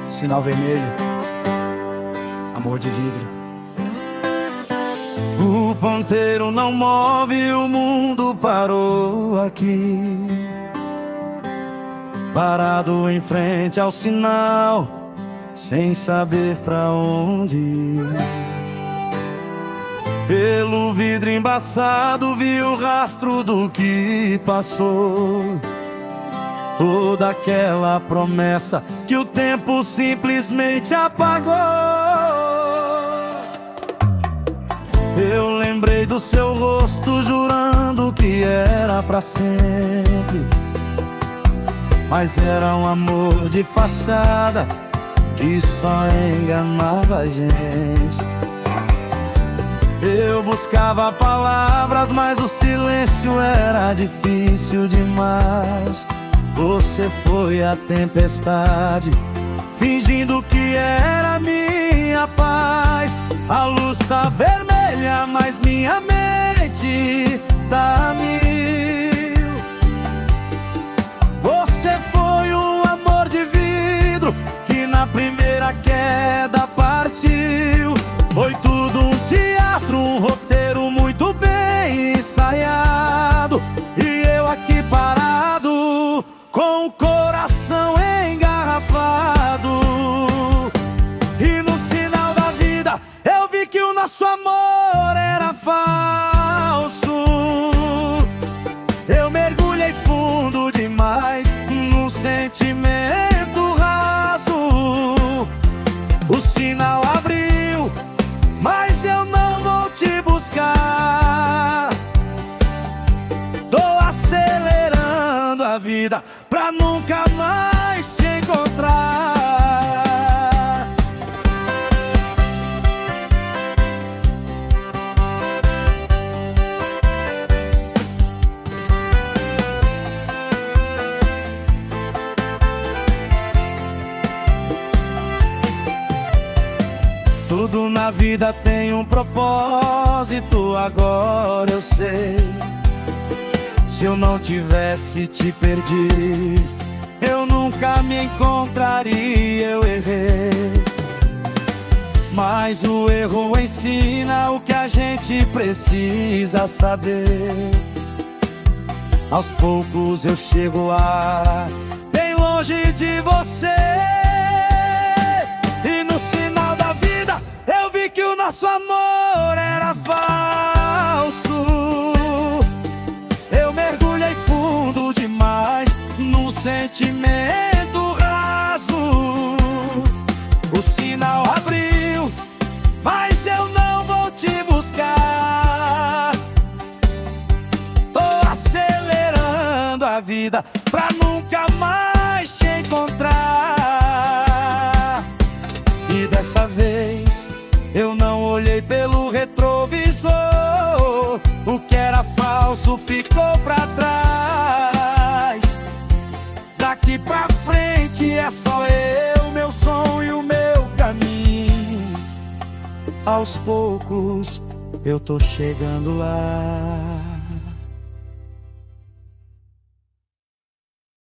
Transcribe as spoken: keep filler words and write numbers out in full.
Sinal vermelho, amor de vidro. O ponteiro não move, o mundo parou aqui, parado em frente ao sinal, sem saber pra onde ir. Pelo vidro embaçado vi o rastro do que passou, toda aquela promessa que o tempo simplesmente apagou. Eu lembrei do seu rosto, jurando que era pra sempre, mas era um amor de fachada que só enganava a gente. Eu buscava palavras, mas o silêncio era difícil demais. Você foi a tempestade, fingindo que era minha paz. A luz tá vermelha, mas minha mente tá a mil. Você foi um amor de vidro que na primeira queda partiu. Foi tudo um teatro, um roteiro muito bem ensaiado, e eu aqui parado, com o coração engarrafado. E no sinal da vida eu vi que o nosso amor era falso. Eu mergulhei fundo demais num sentimento raso. O sinal abriu, mas eu não vou te buscar. Tô acelerando a vida pra nunca mais te encontrar. Tudo na vida tem um propósito, agora eu sei. Se eu não tivesse te perdido, eu nunca me encontraria, eu errei. Mas o erro ensina o que a gente precisa saber. Aos poucos eu chego lá, bem longe de você. E no sinal da vida eu vi que o nosso amor era falso. Eu mergulhei fundo demais num sentimento raso. O sinal abriu, mas eu não vou te buscar. Tô acelerando a vida pra nunca mais te encontrar. E dessa vez eu não olhei pelo retrovisor. O que era falso ficou pra trás. Daqui pra frente é só eu, meu som e o meu caminho. Aos poucos eu tô chegando lá.